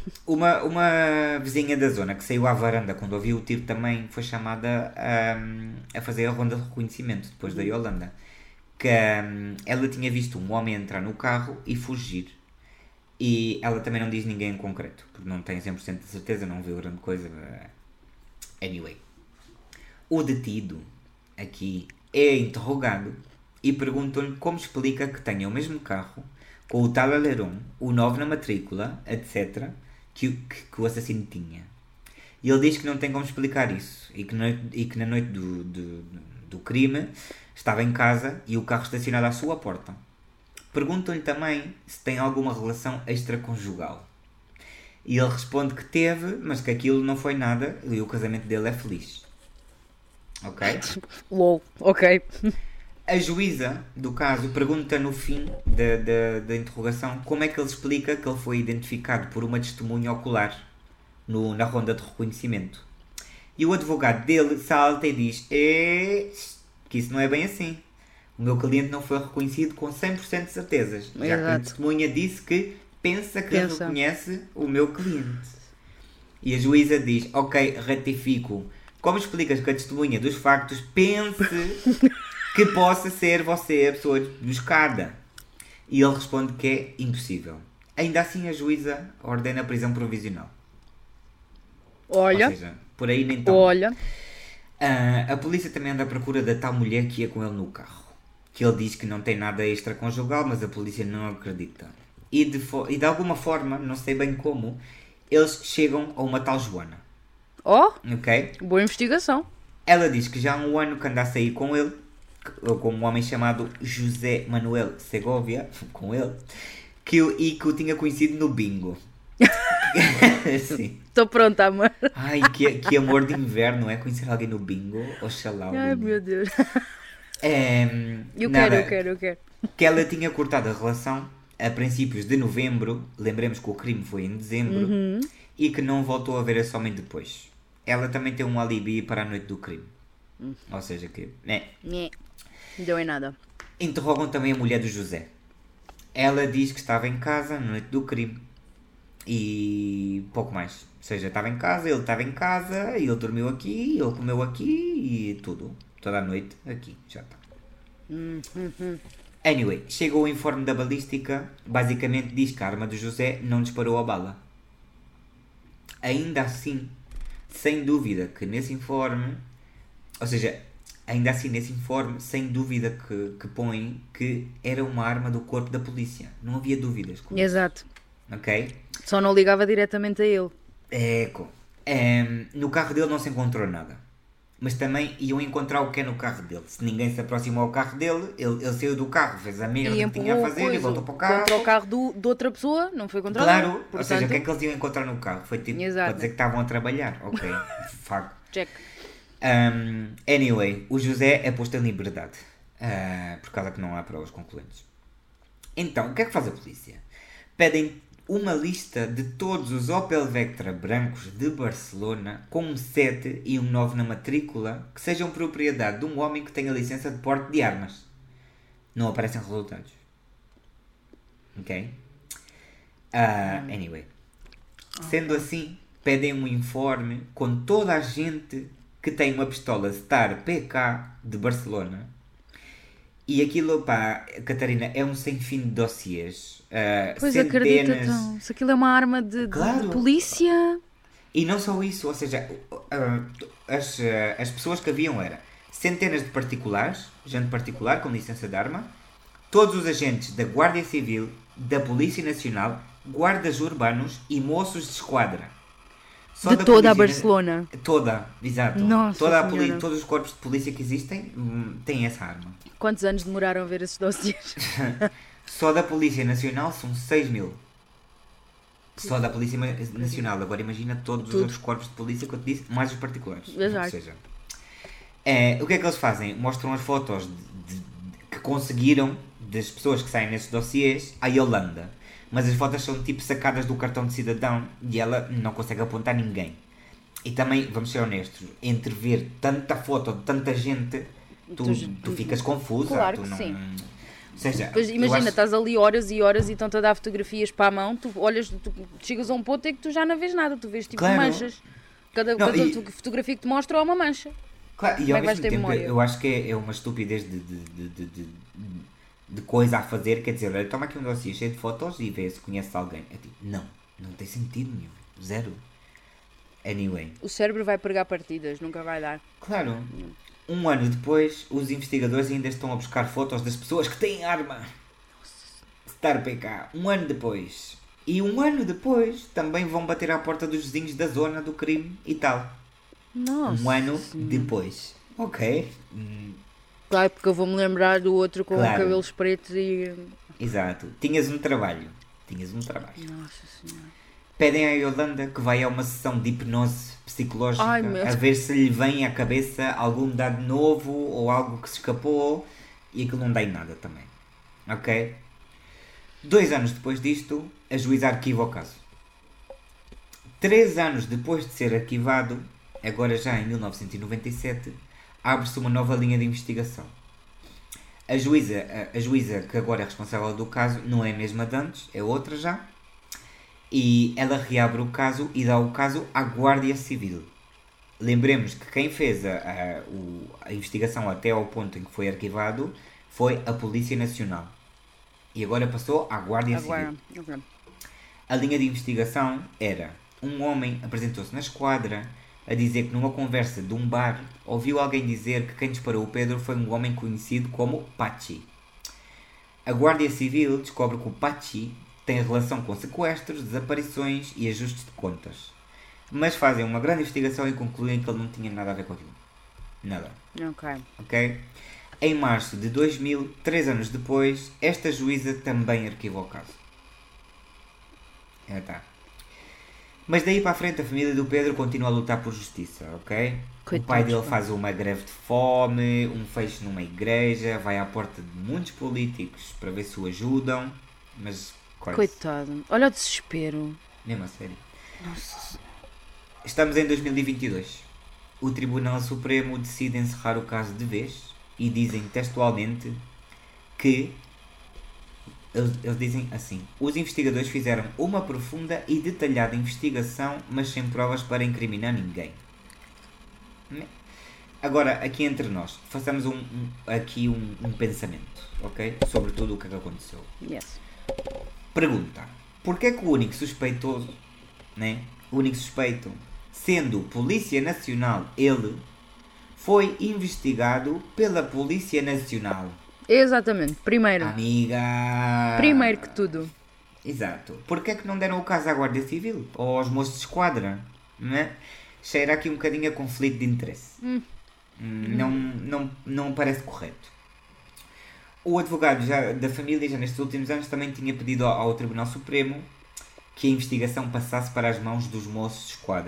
Uma vizinha da zona que saiu à varanda quando ouviu o tiro também foi chamada a fazer a ronda de reconhecimento depois da Yolanda. Que ela tinha visto um homem entrar no carro e fugir. E ela também não diz ninguém em concreto, porque não tem 100% de certeza, não viu grande coisa. Anyway. O detido aqui é interrogado e perguntam-lhe como explica que tenha o mesmo carro, com o tal alerón, o 9 na matrícula, etc., que o assassino tinha. E ele diz que não tem como explicar isso e que na noite do crime estava em casa e o carro estacionado à sua porta. Perguntam-lhe também se tem alguma relação extraconjugal. E ele responde que teve, mas que aquilo não foi nada e o casamento dele é feliz. Ok? LOL, ok. A juíza do caso pergunta no fim da interrogação como é que ele explica que ele foi identificado por uma testemunha ocular na ronda de reconhecimento. E o advogado dele salta e diz que isso não é bem assim. O meu cliente não foi reconhecido com 100% de certezas, já que a Exato. testemunha disse que pensa que reconhece o meu cliente. E a juíza diz, ok, ratifico. Como explicas que a testemunha dos factos pense que possa ser você a pessoa buscada? E ele responde que é impossível. Ainda assim a juíza ordena a prisão provisional. Olha. Ou seja, por aí nem tão. Olha. A polícia também anda à procura da tal mulher que ia com ele no carro. Que ele diz que não tem nada extraconjugal, mas a polícia não acredita. E de alguma forma, não sei bem como, eles chegam a uma tal Joana. Oh, Ok? boa investigação. Ela diz que já há um ano que anda a sair com ele, com um homem chamado José Manuel Segovia, com ele, que o tinha conhecido no bingo. Sim. Estou pronta, amor. Ai, que amor de inverno, não é? Conhecer alguém no bingo. Oxalá. Ai, meu Deus. Eu quero. Que ela tinha cortado a relação a princípios de novembro. Lembremos que o crime foi em dezembro. E que não voltou a ver esse homem depois. Ela também tem um alibi para a noite do crime. Ou seja, que... Não deu em nada. Interrogam também a mulher do José. Ela diz que estava em casa na noite do crime. E pouco mais. Ou seja, estava em casa, ele estava em casa, ele dormiu aqui, ele comeu aqui e tudo. Toda a noite aqui, já está. Anyway, chega o informe da balística, basicamente diz que a arma do José não disparou a bala. Ainda assim, sem dúvida que nesse informe, ou seja, ainda assim nesse informe, sem dúvida que põe que era uma arma do corpo da polícia. Não havia dúvidas. Exato. Ok? Só não ligava diretamente a ele. No carro dele não se encontrou nada. Mas também iam encontrar o que é no carro dele. Se ninguém se aproximou ao carro dele, ele saiu do carro, fez a merda que tinha a fazer e voltou para o carro. Contra o carro de outra pessoa, não foi contra Claro, portanto... ou seja, o que é que eles iam encontrar no carro? Foi tipo para dizer que estavam a trabalhar. Ok, fuck. Check. Anyway, o José é posto em liberdade. Por causa que não há provas concluentes. Então, o que é que faz a polícia? Pedem uma lista de todos os Opel Vectra brancos de Barcelona com um 7 e um 9 na matrícula que sejam propriedade de um homem que tenha licença de porte de armas. Não aparecem resultados. Ok? Anyway. Sendo assim, pedem um informe com toda a gente que tem uma pistola Star PK de Barcelona. E aquilo, pá, Catarina, é um sem fim de dossiês. Pois centenas... acredita, então. Se aquilo é uma arma de polícia... E não só isso, ou seja, as pessoas que haviam eram centenas de particulares, gente particular com licença de arma, todos os agentes da Guardia Civil, da Polícia Nacional, guardas urbanos e moços de esquadra. Só de toda a Barcelona. Toda, exato. Nossa todos os corpos de polícia que existem têm essa arma. Quantos anos demoraram a ver esses dossiês? Só da Polícia Nacional são 6.000. Só da Polícia Nacional. Agora imagina todos os outros corpos de polícia que eu te disse, mais os particulares. Exato. Ou seja, o que é que eles fazem? Mostram as fotos que conseguiram das pessoas que saem nesses dossiês à Yolanda. Mas as fotos são tipo sacadas do cartão de cidadão e ela não consegue apontar ninguém. E também, vamos ser honestos, entre ver tanta foto de tanta gente, tu ficas confusa. Claro tu que não... sim. Ou seja, pois imagina, estás ali horas e horas e estão-te a dar fotografias para a mão, tu olhas, tu chegas a um ponto em que tu já não vês nada, tu vês tipo manchas. Cada fotografia que te mostra é uma mancha. Claro, e ao mesmo tempo eu acho que é uma estupidez de coisa a fazer, quer dizer, olha, toma aqui um dossiê cheio de fotos e vê se conhece alguém. É tipo, não tem sentido nenhum, zero. Anyway. O cérebro vai pregar partidas, nunca vai dar. Claro. Um ano depois, os investigadores ainda estão a buscar fotos das pessoas que têm arma. Star PK. Um ano depois. E um ano depois, também vão bater à porta dos vizinhos da zona do crime e tal. Nossa. Um ano depois. Ok. Claro, porque eu vou-me lembrar do outro com cabelos pretos e... Exato. Tinhas um trabalho. Nossa Senhora. Pedem à Yolanda que vai a uma sessão de hipnose psicológica a ver se lhe vem à cabeça algum dado novo ou algo que se escapou e aquilo não dá em nada também. Ok? 2 anos depois disto, a juíza arquiva o caso. 3 anos depois de ser arquivado, agora já em 1997, abre-se uma nova linha de investigação. A juíza que agora é responsável do caso não é a mesma de antes, é outra já. E ela reabre o caso e dá o caso à Guardia Civil. Lembremos que quem fez a investigação até ao ponto em que foi arquivado foi a Polícia Nacional. E agora passou à Guardia Civil. Okay. A linha de investigação era: um homem apresentou-se na esquadra a dizer que numa conversa de um bar ouviu alguém dizer que quem disparou o Pedro foi um homem conhecido como Pachi. A Guardia Civil descobre que o Pachi tem relação com sequestros, desaparições e ajustes de contas. Mas fazem uma grande investigação e concluem que ele não tinha nada a ver com aquilo. Nada. Ok. Ok? Em março de 2000, 3 anos depois, esta juíza também arquivou o caso. Tá. Mas daí para a frente a família do Pedro continua a lutar por justiça, ok? O pai dele faz uma greve de fome, um fecho numa igreja, vai à porta de muitos políticos para ver se o ajudam, mas quase. Coitado, olha o desespero. Mesmo a sério. Nossa. Estamos em 2022. O Tribunal Supremo decide encerrar o caso de vez e dizem textualmente que eles dizem assim: os investigadores fizeram uma profunda e detalhada investigação, mas sem provas para incriminar ninguém. Agora, aqui entre nós, façamos aqui um pensamento, ok? Sobre tudo o que aconteceu. Yes. Pergunta: porquê é que o único suspeitoso, né? O único suspeito, sendo Polícia Nacional, ele foi investigado pela Polícia Nacional? Exatamente, primeiro. Amiga! Primeiro que tudo. Exato. Porquê é que não deram o caso à Guardia Civil? Ou aos moços de esquadra? Né? Cheira aqui um bocadinho a conflito de interesse. Não parece correto. O advogado da família, já nestes últimos anos, também tinha pedido ao Tribunal Supremo que a investigação passasse para as mãos dos moços de esquadra.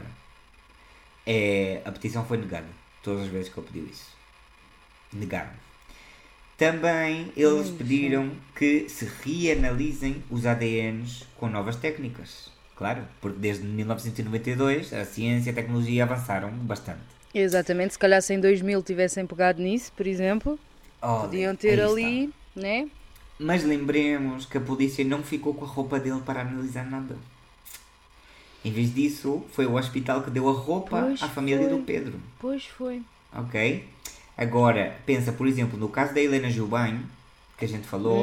A petição foi negada. Todas as vezes que ele pediu isso. Negaram. Também eles pediram que se reanalisem os ADNs com novas técnicas. Claro, porque desde 1992 a ciência e a tecnologia avançaram bastante. Exatamente, se calhar se em 2000 tivessem pegado nisso, por exemplo, podiam ter ali, né? Mas lembremos que a polícia não ficou com a roupa dele para analisar nada. Em vez disso, foi o hospital que deu a roupa à família do Pedro. Pois foi. Ok? Agora, pensa, por exemplo, no caso da Helena Gilbem, que a gente falou,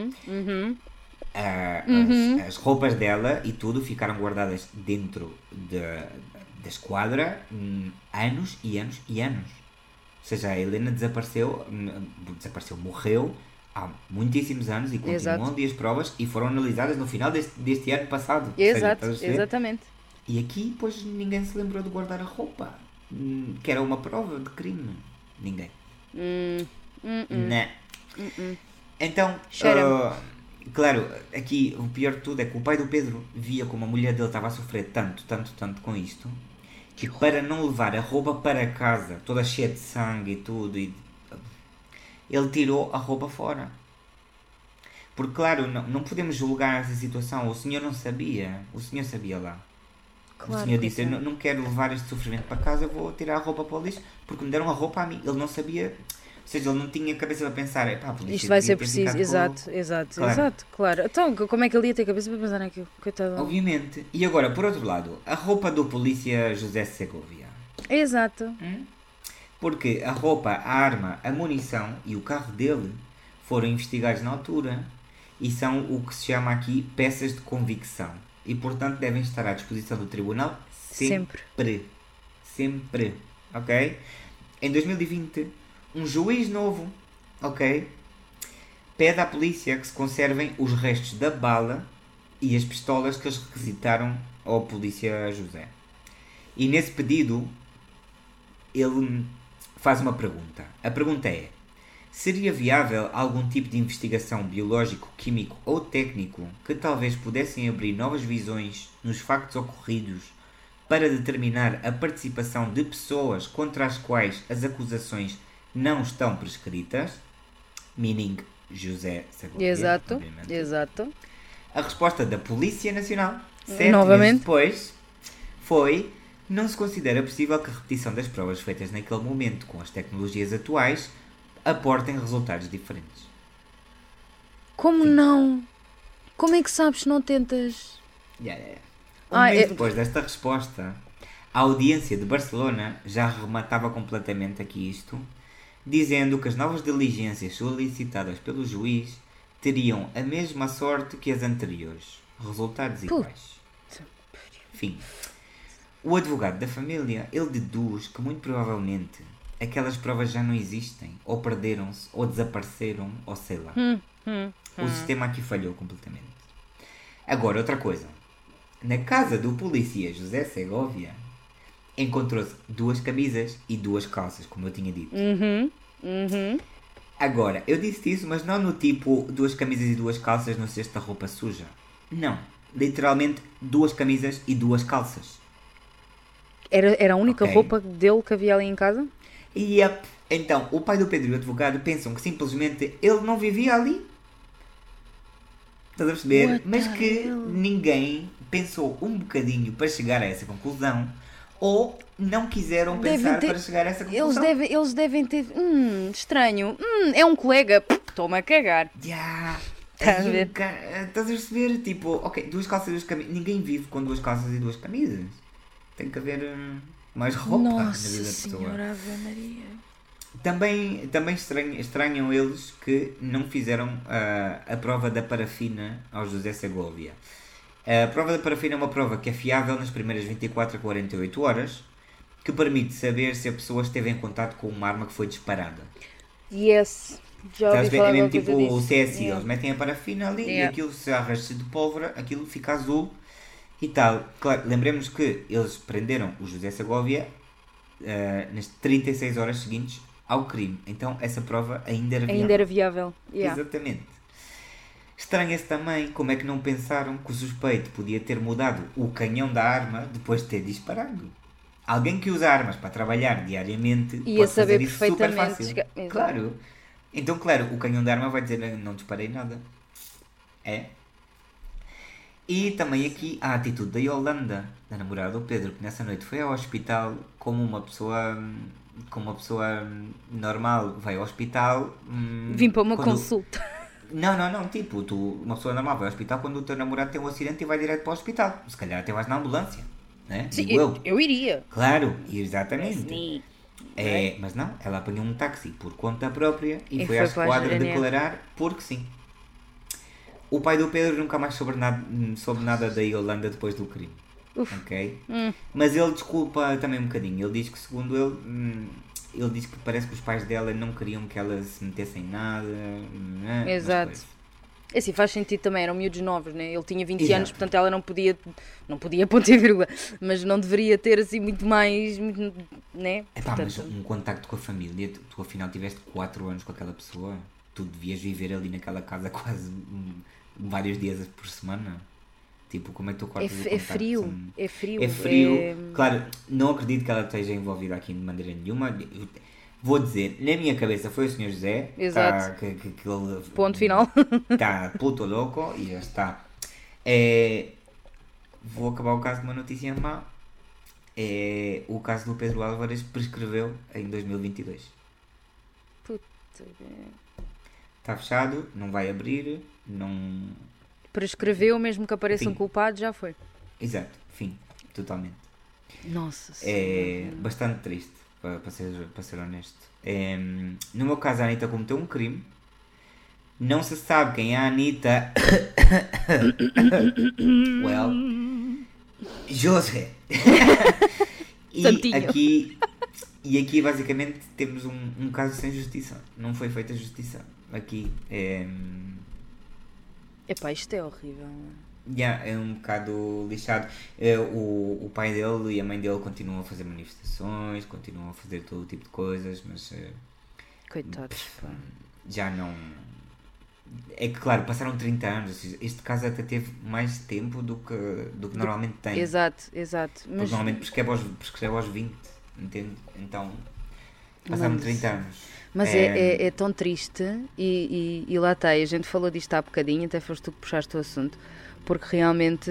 as roupas dela e tudo ficaram guardadas dentro da esquadra anos e anos e anos. Ou seja, a Helena desapareceu, morreu há muitíssimos anos e continuam ali as provas e foram analisadas no final deste ano passado. Exato, exatamente. E aqui, pois, ninguém se lembrou de guardar a roupa, que era uma prova de crime. Ninguém. Não. Então, claro, aqui o pior de tudo é que o pai do Pedro via como a mulher dele estava a sofrer tanto com isto, que para não levar a roupa para casa, toda cheia de sangue e tudo, ele tirou a roupa fora. Porque, claro, não podemos julgar essa situação. O senhor não sabia. O senhor sabia lá. Claro, o senhor disse: eu não quero levar este sofrimento para casa, eu vou tirar a roupa para o lixo, porque me deram a roupa a mim. Ele não sabia, ou seja, ele não tinha cabeça para pensar: isto vai ser preciso. Exato, claro. Então, como é que ele ia ter cabeça para pensar naquilo? Coitado. Obviamente. E agora, por outro lado, a roupa do polícia José Segovia. Exato. Porque a roupa, a arma, a munição e o carro dele foram investigados na altura e são o que se chama aqui peças de convicção. E, portanto, devem estar à disposição do tribunal sempre. Ok? Em 2020, um juiz novo, ok, pede à polícia que se conservem os restos da bala e as pistolas que eles requisitaram ao polícia José. E nesse pedido, ele faz uma pergunta. A pergunta é: seria viável algum tipo de investigação biológico, químico ou técnico que talvez pudessem abrir novas visões nos factos ocorridos para determinar a participação de pessoas contra as quais as acusações não estão prescritas? Meaning José Segovia. Exato. A resposta da Polícia Nacional, 7 novamente meses depois, foi: não se considera possível que a repetição das provas feitas naquele momento com as tecnologias atuais aportem resultados diferentes. Como não? Como é que sabes se não tentas? Um mês depois desta resposta, a audiência de Barcelona já rematava completamente aqui isto, dizendo que as novas diligências solicitadas pelo juiz teriam a mesma sorte que as anteriores. Resultados iguais. Enfim, o advogado da família, ele deduz que muito provavelmente aquelas provas já não existem, ou perderam-se, ou desapareceram, ou sei lá. O sistema aqui falhou completamente. Agora, outra coisa. Na casa do polícia José Segovia, encontrou-se 2 camisas e 2 calças, como eu tinha dito. Agora, eu disse isso, mas não no tipo 2 camisas e 2 calças no cesto da roupa suja. Não. Literalmente 2 camisas e 2 calças. Era a única Ok? roupa dele que havia ali em casa? Yep. Então, o pai do Pedro e o advogado pensam que simplesmente ele não vivia ali. Estás a perceber? What Mas the que hell? ninguém pensou um bocadinho para chegar a essa conclusão. Ou não quiseram pensar para chegar a essa conclusão. Eles devem ter. Estranho. É um colega. Toma a cagar. Ya. Estás a Aí ver? estás a perceber? Tipo, ok, 2 calças e 2 camisas. Ninguém vive com 2 calças e 2 camisas. Tem que haver mais roupa na Nossa vida da pessoa. Senhora Ave Maria. Também estranham eles que não fizeram a prova da parafina ao José Segovia. A prova da parafina é uma prova que é fiável nas primeiras 24 a 48 horas, que permite saber se a pessoa esteve em contato com uma arma que foi disparada. Yes. Já Estás a ouvi ver? falar É de mesmo alguma tipo coisa o disso. CSI, Yeah. eles metem a parafina ali e Yeah. aquilo se arrasta de pólvora, aquilo fica azul e tal. Claro, lembremos que eles prenderam o José Segovia nas 36 horas seguintes ao crime. Então essa prova ainda era viável. Ainda era viável. Yeah. Exatamente. Estranha-se também como é que não pensaram que o suspeito podia ter mudado o canhão da arma depois de ter disparado. Alguém que usa armas para trabalhar diariamente Ia pode saber fazer isso super perfeitamente. fácil. Exato. Claro. Então, claro, o canhão da arma vai dizer não disparei nada. É. E também aqui a atitude da Yolanda, da namorada do Pedro, que nessa noite foi ao hospital como uma pessoa normal vai ao hospital. Vim para uma quando- consulta. Não, tipo, uma pessoa normal vai ao hospital quando o teu namorado tem um acidente e vai direto para o hospital. Se calhar até vais na ambulância, né? Sim, Digo eu. eu iria. Claro, exatamente. Sim. É, mas não, ela apanhou um táxi por conta própria e E foi foi à para a esquadra GNR. declarar porque sim. O pai do Pedro nunca mais soube nada da Yolanda depois do crime. Uf. Ok? Mas ele desculpa também um bocadinho. Ele diz que, segundo ele diz que parece que os pais dela não queriam que ela se metesse em nada. Né? Exato. Mas depois- É assim, faz sentido também, eram miúdos novos, né? Ele tinha 20 Exato. anos, portanto ela não podia ponto e vírgula, mas não deveria ter assim muito mais, né? Epá, mas Portanto, um contacto com a família, tu afinal tiveste 4 anos com aquela pessoa, tu devias viver ali naquela casa quase vários dias por semana. Tipo, como é que tu cortas o é contacto? frio, é frio. É frio. Claro, não acredito que ela esteja envolvida aqui de maneira nenhuma. Vou dizer, na minha cabeça foi o Sr. José. Exato. Que ele, Ponto final. Está puto louco e já está. Vou acabar o caso com uma notícia má. O caso do Pedro Álvares prescreveu em 2022. Puta. Está fechado, não vai abrir, não... Prescreveu, mesmo que apareça um Fim. culpado, já foi. Exato, fim, totalmente. Nossa É Senhora. bastante triste, para ser honesto. No meu caso, a Anitta cometeu um crime. Não se sabe quem é a Anitta. Well, José. Santinho. E aqui basicamente temos um caso sem justiça. Não foi feita justiça. Aqui Epá, isto é horrível. é um bocado lixado. O pai dele e a mãe dele continuam a fazer manifestações, continuam a fazer todo tipo de coisas, mas Coitados, pá. já não. É que, claro, passaram 30 anos. Ou seja, este caso até teve mais tempo do que normalmente tem. Exato. Porque Mas, normalmente prescreve aos 20, entende? Então, passaram Mas- 30 anos. mas é tão triste e lá está, a gente falou disto há bocadinho, até foste tu que puxaste o assunto, porque realmente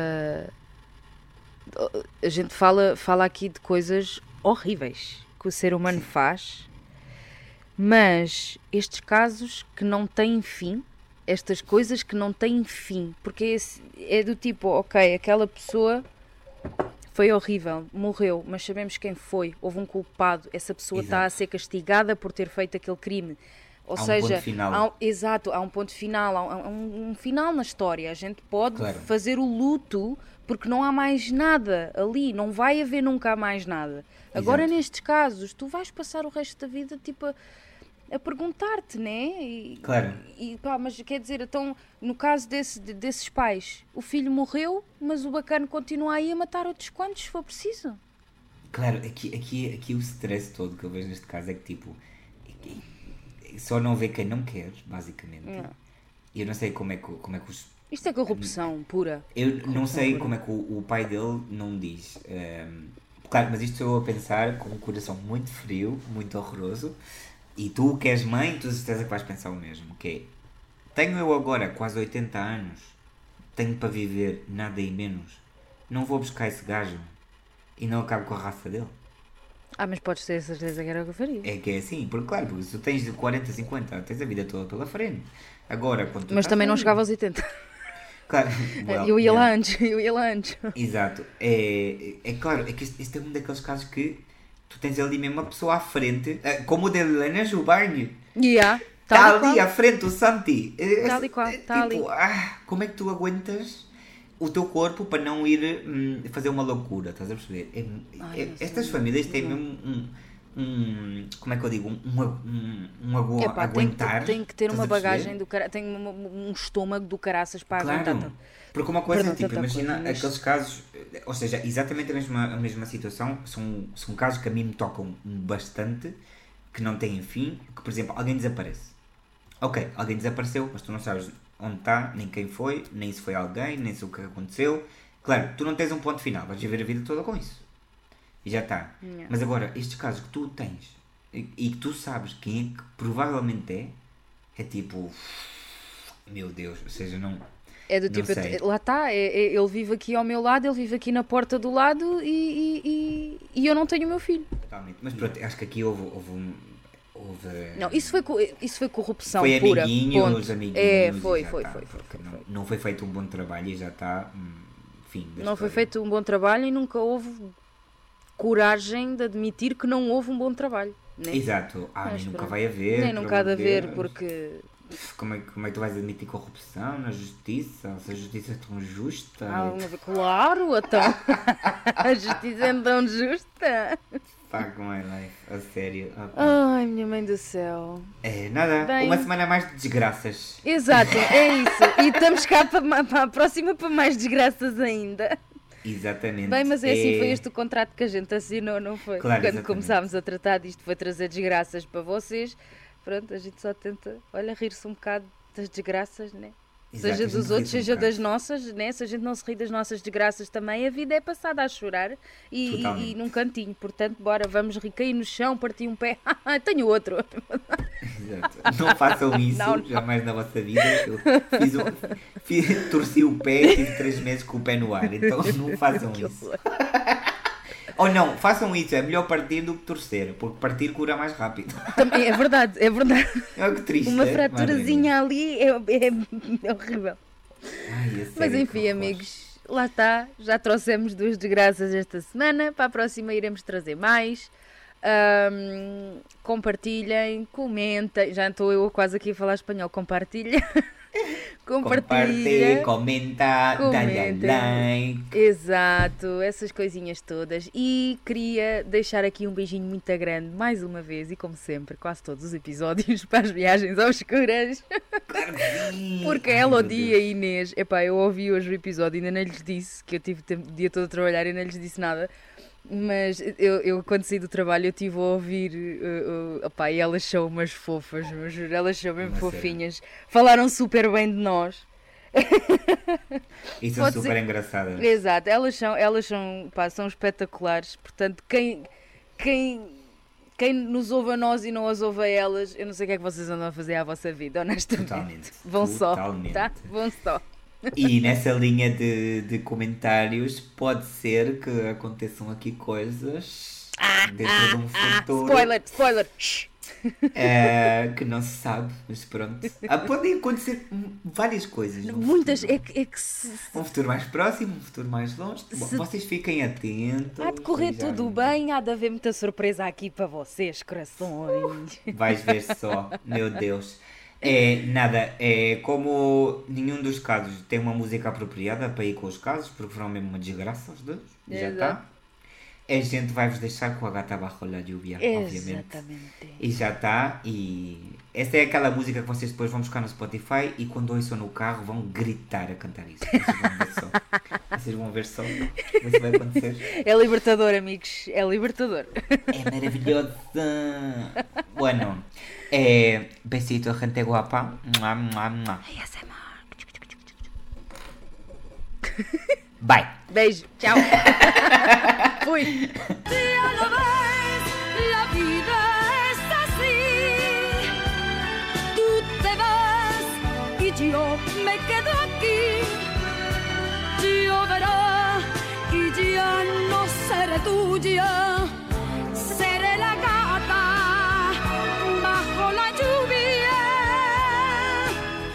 a gente fala aqui de coisas horríveis que o ser humano faz, mas estes casos que não têm fim, estas coisas que não têm fim, porque é do tipo, ok, aquela pessoa foi horrível, morreu, mas sabemos quem foi, houve um culpado, essa pessoa está a Exato. ser castigada por ter feito aquele crime. Ou Há um seja, ponto final. exato, há um ponto final, há um final na história. A gente pode Claro. fazer o luto porque não há mais nada ali, não vai haver nunca mais nada. Agora, Exato. nestes casos, tu vais passar o resto da vida tipo a perguntar-te, né? Claro. Pá, mas quer dizer, então, no caso desses pais, o filho morreu, mas o bacana continua aí a matar outros quantos, se for preciso. Claro, aqui o stress todo que eu vejo neste caso é que tipo. só não vê quem não quer, basicamente. Eu não sei como é que os... Isto é corrupção pura. Eu corrupção não sei pura. como é que o pai dele não diz. Claro, mas isto estou eu a pensar com um coração muito frio, muito horroroso. E tu que és mãe, tu certeza que vais pensar o mesmo. Que é, tenho eu agora quase 80 anos, tenho para viver nada e menos. Não vou buscar esse gajo e não acabo com a raça dele. Mas podes ter a certeza que era o que eu faria. É que é assim, porque claro, porque se tu tens de 40, 50, tens a vida toda pela frente. Agora, quando tu Mas estás também não velho- chegava aos 80. Claro, well, Eu ia lá yeah. antes, eu ia lá antes. Exato. É claro, é que este é um daqueles casos que tu tens ali mesmo uma pessoa à frente, como o de Helena Jubarne. Yeah, Está tal e ali qual. à frente o Santi. Tal e qual, tá ali. Como é que tu aguentas o teu corpo para não ir fazer uma loucura? Estás a perceber? Estas famílias têm mesmo como é que eu digo? Epá, Aguentar. tem que ter estás uma a perceber? bagagem do cara, tem um estômago do caraças para aguentar Claro, tanto. porque uma coisa Perdão, é tipo, tanta imagina coisa, mas- aqueles casos, ou seja, exatamente a mesma situação, são casos que a mim me tocam bastante, que não têm fim, que por exemplo, alguém desaparece. Ok, alguém desapareceu, mas tu não sabes onde está, nem quem foi, nem se foi alguém, nem se o que aconteceu. Claro, tu não tens um ponto final, vais viver a vida toda com isso. E já está. Yeah. Mas agora, estes casos que tu tens e que tu sabes quem é que provavelmente é tipo, meu Deus, ou seja, não. É do Não tipo, sei. lá está, ele vive aqui ao meu lado, ele vive aqui na porta do lado e eu não tenho o meu filho. Totalmente. Mas pronto, acho que aqui houve Não, isso foi corrupção foi pura. amiguinhos, ponto. amiguinhos. É, e foi, já foi, tá, foi. porque não foi feito um bom trabalho e já está. Fim da Não foi história. feito um bom trabalho e nunca houve coragem de admitir que não houve um bom trabalho. Né? Exato. Mas nem nunca pronto. vai haver. Nem pelo nunca há de amor de haver, Deus. porque. Como é que tu vais admitir corrupção na justiça? Se a justiça é tão justa. Claro, então. A justiça é tão justa. Fuck my life, a sério. Opa. Ai, minha mãe do céu. É, nada, Bem. uma semana a mais de desgraças. Exato, é isso. E estamos cá para a próxima para mais desgraças ainda. Exatamente. Bem, mas é assim, foi este o contrato que a gente assinou, não foi? Claro, Quando exatamente. começámos a tratar disto, foi trazer desgraças para vocês. Pronto, a gente só tenta, olha, rir-se um bocado das desgraças, né? Exato, a Seja gente dos ri-se outros, um seja bocado. das nossas, né? Se a gente não se ri das nossas desgraças também, a vida é passada a chorar e Totalmente. num cantinho. Portanto, bora, vamos rir, cair no chão, partir um pé. Tenho outro. Exato. Não façam isso Não. jamais na vossa vida. Eu torci o pé e tive 3 meses com o pé no ar. Então não façam Que isso. horror. Ou não, façam isso. É melhor partir do que torcer. Porque partir cura mais rápido. Também é verdade, é verdade. É que triste. Uma é? fraturazinha ali é horrível. Ai, a sério, Mas que enfim, horror. amigos, lá está. Já trouxemos 2 desgraças esta semana. Para a próxima iremos trazer mais. Compartilhem, comentem. Já estou eu quase aqui a falar espanhol. Compartilha. Comparte, comenta, dá-lhe Comentem. like. Exato, essas coisinhas todas. E queria deixar aqui um beijinho muito grande, mais uma vez, e como sempre, quase todos os episódios, para as viagens obscuras. Claro que sim. Porque Ai, ela, o meu dia Deus. e Inês, epá, eu ouvi hoje o episódio e ainda não lhes disse, que eu tive o dia todo a trabalhar e não lhes disse nada. Mas eu quando saí do trabalho, eu estive a ouvir, opá, e elas são umas fofas, mas juro, elas são mesmo Uma série. fofinhas. Falaram super bem de nós. E são Pode super ser- engraçadas. Exato, elas são, pá, são espetaculares. Portanto, quem nos ouve a nós e não as ouve a elas, eu não sei o que é que vocês andam a fazer à vossa vida, honestamente. Totalmente. Vão só, Totalmente. tá? Vão só. E nessa linha de comentários, pode ser que aconteçam aqui coisas dentro de um futuro Spoiler. Shhh. que não se sabe, mas pronto. Podem acontecer várias coisas. no Muitas, futuro. é que Um futuro mais próximo, um futuro mais longe. Bom, vocês fiquem atentos. há de correr e já tudo bem, há de haver muita surpresa aqui para vocês, corações. Vais ver só, meu Deus. É nada, é como nenhum dos casos tem uma música apropriada para ir com os casos, porque foram mesmo uma desgraça os dois. E já está. Exato. A gente vai-vos deixar com a gata abaixo da lluvia, obviamente. Exatamente. E já está. E essa é aquela música que vocês depois vão buscar no Spotify e quando ouçam no carro vão gritar a cantar isso. Vocês vão ver só. Isso vai acontecer. É libertador, amigos, é libertador. É maravilhosa. Bueno, Besito, gente guapa. Mua, mua, mua. Bye. Beijo, tchau. Fui. Ya lo ves, la vida es así. Tú te vas y yo me quedo aquí. Lloverá y ya no seré tuya.